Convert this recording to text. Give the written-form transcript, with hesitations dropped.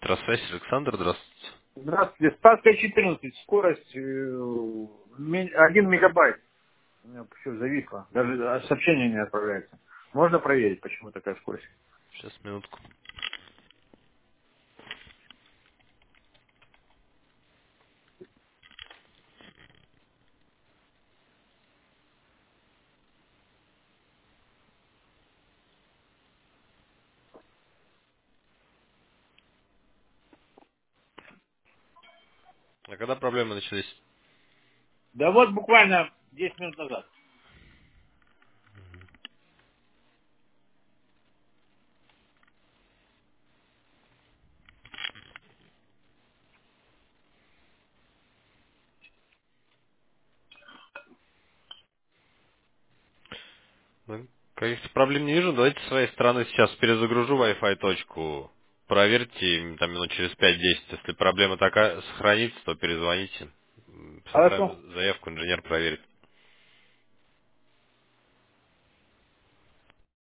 Электросвязь, Александр, здравствуйте. Здравствуйте. Спасская 14. Скорость 1 мегабайт. У меня все зависло. Даже сообщение не отправляется. Можно проверить, почему такая скорость? Сейчас, минутку. А когда проблемы начались? Да вот буквально 10 минут назад. Ну, каких-то проблем не вижу. Давайте с своей стороны сейчас перезагружу Wi-Fi точку. Проверьте там минут через 5-10. Если проблема такая сохранится, то перезвоните. Хорошо. Составим заявку, инженер проверит.